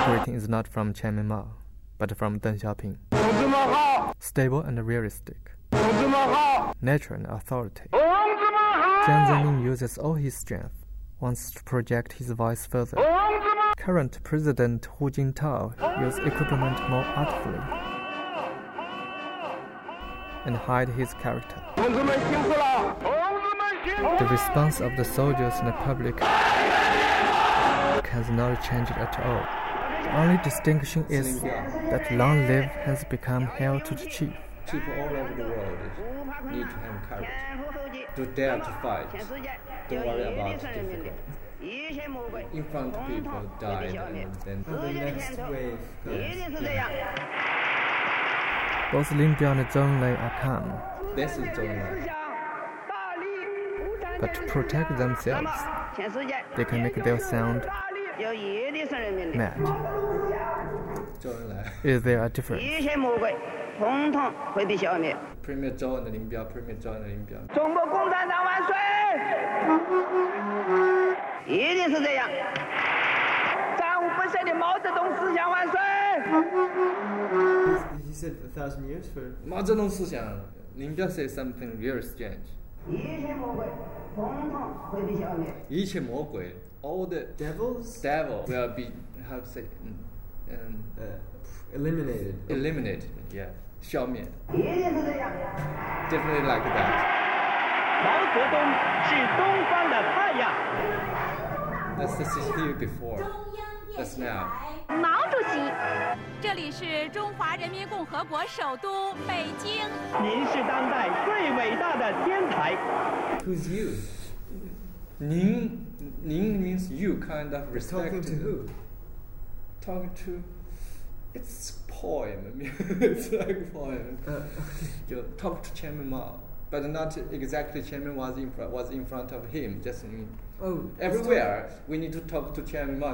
greeting is not from Chairman Mao, but from Deng Xiaoping. Stable and realistic. Nature and authority. Jiang Zemin uses all his strength, wants to project his voice further. Current President Hu Jintao uses equipment more artfully and hide his character. The response of the soldiers and the public has not changed at all. The only distinction is that long live has become hail to the chief. People all over the world need to have courage, to dare to fight. Don't worry about difficult. In front of people died and then the next wave comes. Both Lin Biao and Zhou Enlai are calm. This is Zhou Enlai. But to protect themselves, they can make their sound mad. Zhou Enlai. Is there a difference? Premier Zhou and Lin Biao, Premier Zhou and Lin Biao. 中国共产党万岁！一定是这样。战无不胜的毛泽东思想万岁！ He said 1,000 years for. 毛泽东思想 Lin Biao said something very strange. 一切魔鬼 all the devil will be, how to say, Eliminated. Yeah, 消灭 Definitely like that. 毛泽东是东方的太阳。 That's the CCTV before. That's now. 毛主席，这里是中华人民共和国首都北京。 您是当代最伟大的天才。 Who's you? 您 means you, kind of respect. Talking to who? Talking to. It's poem. It's like a poem. You talk to Chairman Mao, but not exactly Chairman was in front of him. Just everywhere we need to talk to Chairman Mao.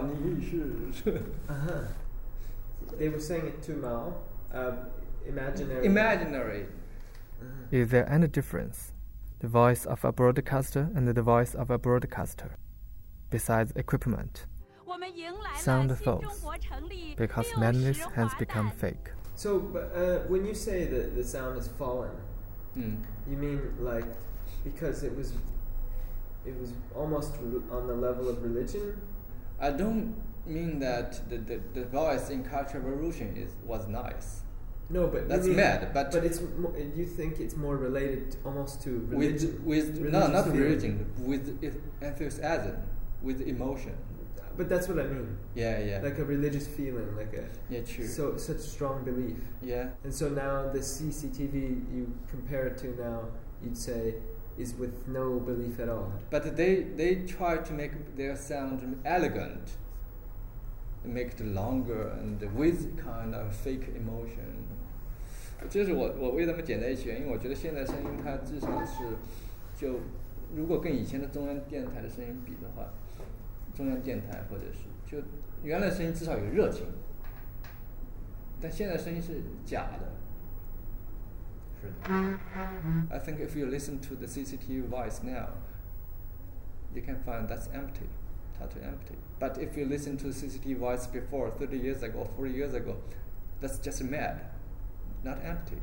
They were saying it to Mao. Imaginary. Imaginary. Is there any difference? The voice of a broadcaster and the voice of a broadcaster, besides equipment. Sound false, because madness has become fake. So, when you say that the sound has fallen, you mean like because it was almost on the level of religion? I don't mean that the voice in Cultural Revolution was nice. No, but that's mad. But it's you think it's more related almost to religion? Not religion, with enthusiasm, with emotion. But that's what I mean. Yeah. Like a religious feeling, like a true. So such strong belief. Yeah. And so now the CCTV you compare it to now, you'd say is with no belief at all. But they try to make their sound elegant, make it longer and with kind of fake emotion. 这是我为他们剪在一起，因为我觉得现在声音它至少是就如果跟以前的中央电台的声音比的话。中央电台或者是就原来声音至少有热情，但现在声音是假的。是的。I think if you listen to the CCTV voice now, you can find that's empty, totally empty. But if you listen to CCTV voice before 30 years ago, 40 years ago, that's just mad, not empty.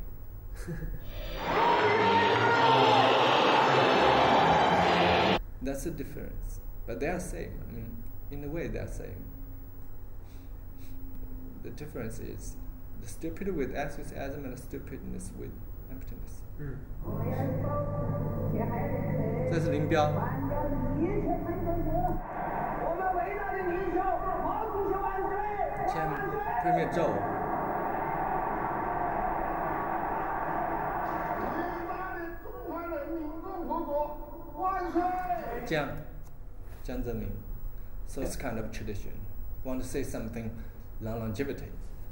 That's the difference. But they are same. I mean, in a way, they are same. The difference is the stupid with enthusiasm and the stupidness with emptiness. 这是林彪。前Premier Zhou。Jiang Zemin. So it's kind of tradition. Want to say something longevity.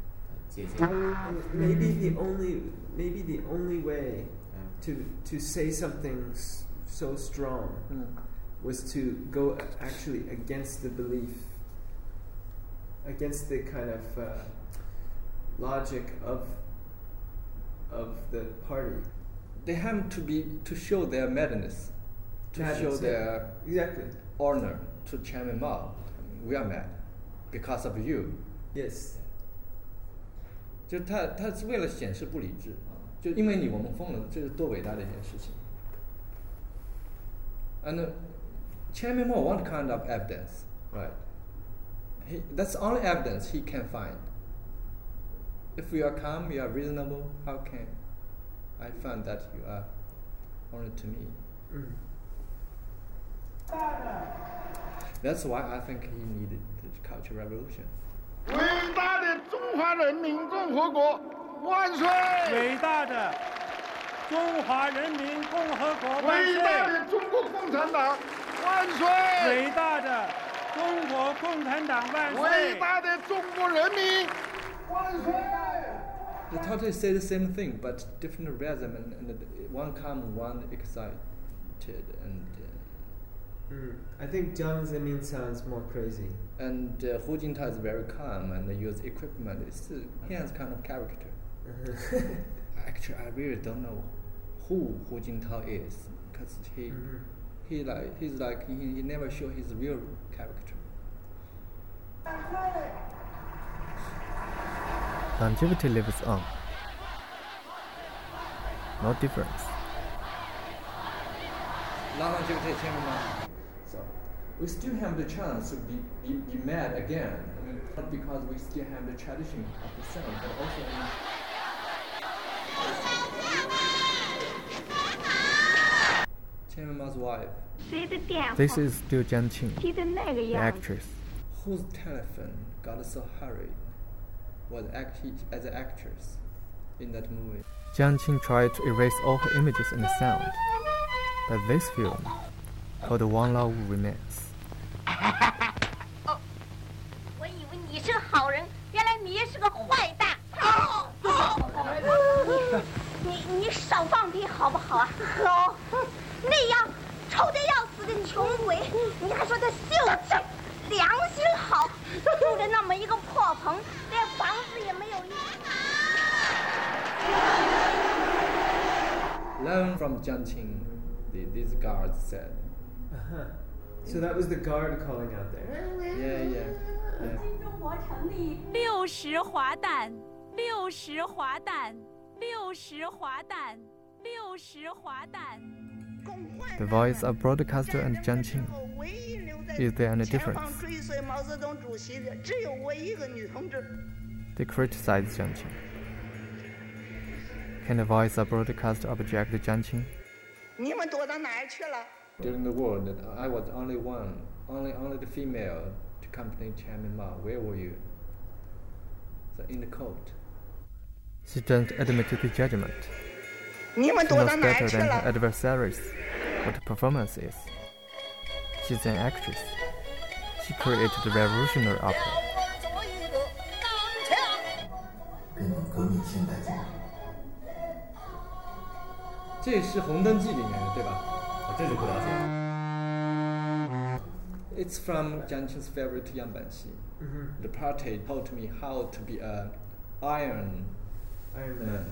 Maybe the only way to say something so strong was to go actually against the belief, against the kind of logic of the party. They have to show their madness. To show their honor to Chairman Mao. I mean, we are mad because of you. Yes. 就他是为了显示不理智，就因为我们疯了，这是多伟大的一件事情。And Chairman Mao want kind of evidence, right? That's the only evidence he can find. If you are calm, you are reasonable, how can I find that you are only to me? That's why I think he needed the Cultural Revolution. 伟大的中华人民共和国万岁！ 伟大的中华人民共和国万岁！ 伟大的中国共产党万岁！ 伟大的中国共产党万岁！ 伟大的中国人民万岁！ They totally say the same thing, but different rhythm, and one calm, one excited, and. I think Jiang Zemin sounds more crazy. And Hu Jintao is very calm and use equipment. He has kind of character. Actually, I really don't know who Hu Jintao is, because he never show his real character. Longevity lives on. No difference. Longevity, so we still have the chance to be mad again. I mean, not because we still have the tradition of the sound, but also. Chairman Mao's wife. This is still Jiang Qing, the actress. Whose telephone got so hurried was actually as an actress in that movie. Jiang Qing tried to erase all her images and sound, but this film, called Wang Lao Wu Remains. 我以为你是个好人，原来你也是个坏蛋。你少放屁好不好啊？好，那样臭得要死的穷鬼，你还说他秀气、良心好，住着那么一个破棚，连房子也没有一。 Learn from Jiang Qing, these guards said. So that was the guard calling out there. Yeah. 新中国成立60滑蛋，60滑蛋，60滑蛋，60滑蛋。 The voice of broadcaster and Jiang Qing. Is there any difference? They criticize Jiang Qing. Can the voice of broadcaster object Jiang Qing? During the war, I was only the female to accompany Chairman Mao. Where were you? So in the court. She doesn't admit the judgment. She knows better than her adversaries what performance is. She's an actress. She created the revolutionary opera. 这是《红灯记》里面的，对吧？ 这就不了解。 It's from Jiang Qing's favorite Yang Banxi. The party taught me how to be an Iron Man.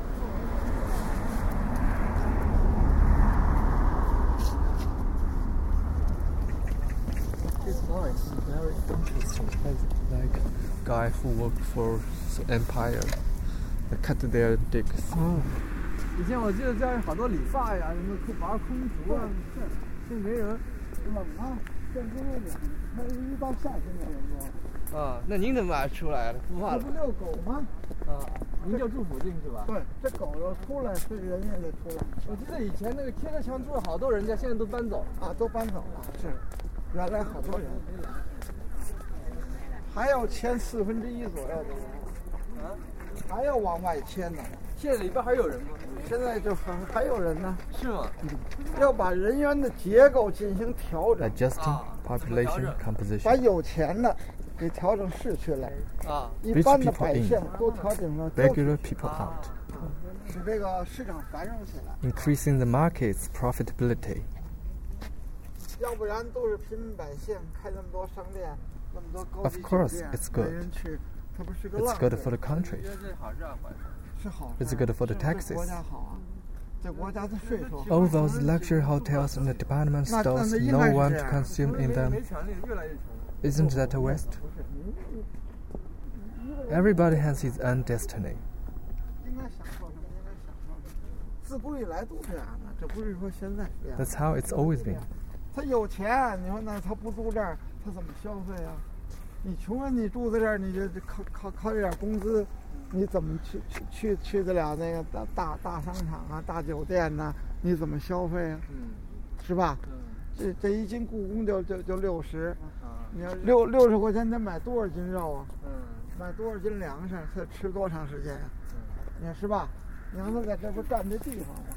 This voice is very interesting. Like guy who worked for the empire, they cut their dicks. 以前我记得这儿好多理发呀，什么玩空竹啊，这没人冷啊，这不热点，那一到夏天就冷多。啊，那您怎么还出来了？不怕了？这不遛狗吗？啊，您就住附近是吧？对，这狗要出来，这人也得出来。我记得以前那个贴着墙住了好多人家，现在都搬走了。啊，都搬走了。是，原来好多人，还要迁1/4左右的人，啊，还要往外迁呢。现在里边还有人吗？现在就还有人呢。是吗？要把人员的结构进行调整。 Adjusting population composition. 把有钱的给调整市区来。啊。一般的百姓都调整到。 Regular people out. 使这个市场繁荣起来。 Increasing the market's profitability. 要不然都是平民百姓开那么多商店，那么多高级酒店。 Of course, it's good. 没人去，它不是个 It's good for the country. 是好。 It's good for the taxes. 国家好啊，这国家的税收。 All those luxury hotels and the department stores, no one to consume in them. Isn't that a waste? Everybody has his own destiny. 应该享受什么？应该享受什么？自古以来都这样的，这不是说现在这样。 That's how it's always been. 他有钱，你说那他不住这儿，他怎么消费啊？你穷啊，你住在这儿，你就靠这点工资，你怎么去得了那个大商场啊、大酒店呐、你怎么消费啊？是吧？这一斤故宫就60，你要60块钱得买多少斤肉啊？买多少斤粮食？他吃多长时间呀？你看是吧？你让他在这不占这地方吗？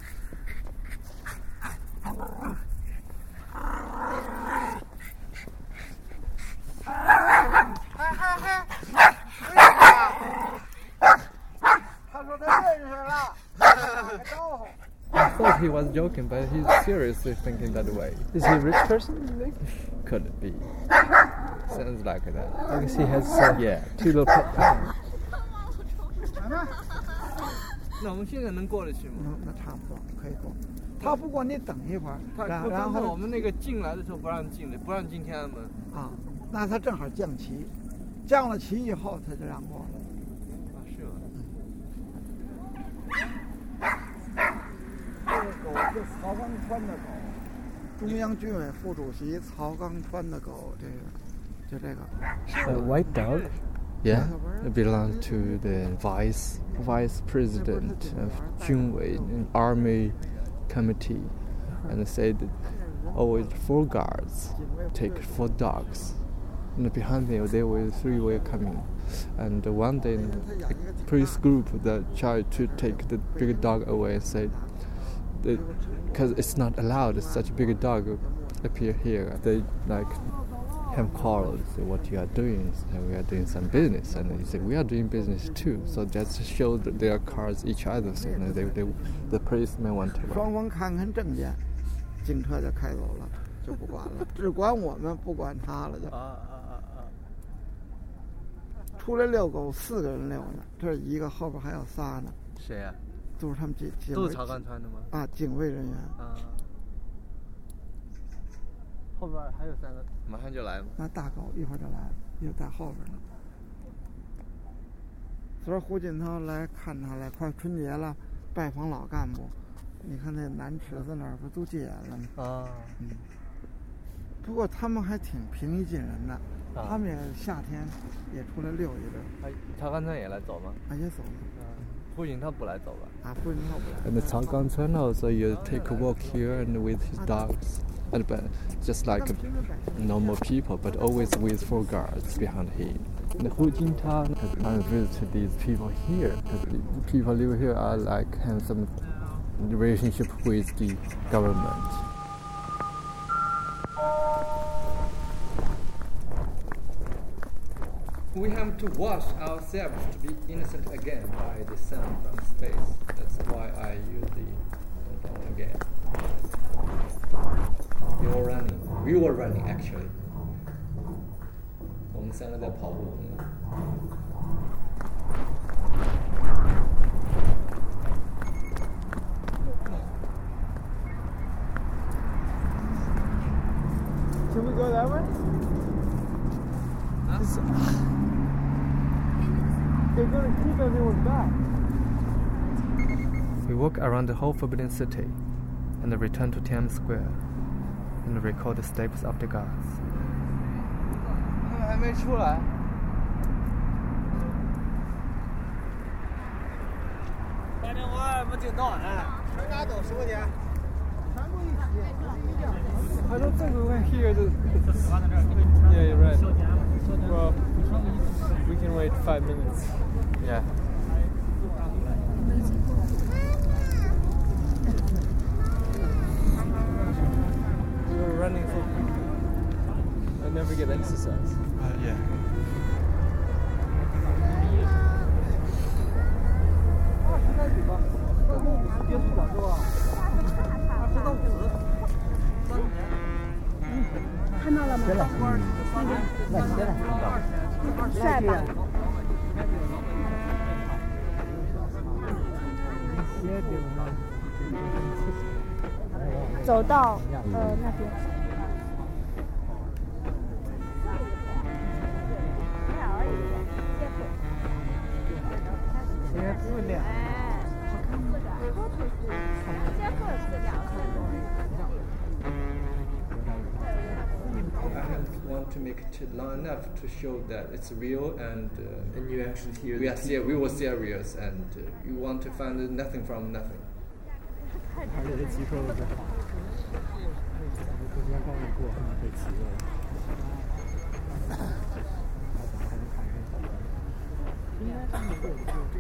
他说他认识了，打个招呼。 I thought he was joking, but he's seriously thinking that way. Is he a rich person, you think? Could be. Sounds like that. I guess he has two little pet. 那我们现在能过得去吗？ 那差不多可以过。他不过你等一会儿，然后我们那个进来的时候不让进的，不让进天安门。 啊，那他正好降旗，降了旗以后他就让过了。 啊，是吗？ 这个狗是曹刚川的狗，中央军委副主席曹刚川的狗，就这个。 A white dog? Yeah, it belongs to the vice president of Junwei, an army committee, and said always 4 guards take 4 dogs. And behind them there were 3 were coming. And one day a police group that tried to take the big dog away and said, because it's not allowed, such a big dog appear here. They have called, say what you are doing, so we are doing some business, and he said we are doing business too. So that shows that their cars each other. So the policemen want to. 双方看看证件，警车就开走了，就不管了，只管我们，不管他了就。出来遛狗，4个人遛呢，这是一个，后边还有仨呢。 谁呀？ 都是他们警卫。 都是曹刚川的吗？ 啊，警卫人员。 啊。后边还有3个，马上就来吗？ 那大狗一会儿就来了，又在后边呢。昨儿胡锦涛来看他来，快春节了，拜访老干部。你看那南池子那儿不都戒严了吗？ 啊。 不过他们还挺平易近人的，他们也夏天也出来溜一溜。 曹刚川也来走吗？ 也走了。 胡锦涛不来走吧？ 胡锦涛不来。 And the Cao Gangchuan also, you take a walk here and with his dogs. But just like normal people, but always with 4 guards behind him. And Hu Jintao has visited these people here, because the people live here are have some relationship with the government. We have to wash ourselves to be innocent again by the sun from space. That's why I use the again. You were running. We were running actually. 我们3个在跑步。 Can we go that way? They're going to keep everyone back. We walk around the whole Forbidden City, and return to Tiananmen Square, and record the steps of the guards. 他们还没出来。打电话没听到呢。全家都收去。全部一起。 I don't think we went here. Yeah, you're right. Well, we can wait 5 minutes. Yeah. We were running so quickly. I never get exercise. Yeah. “走到那边。” to make it long enough to show that it's real and you actually hear we were serious and you want to find nothing from nothing. 他这些机构是好，咱们中间刚刚过，被骑了。应该他们过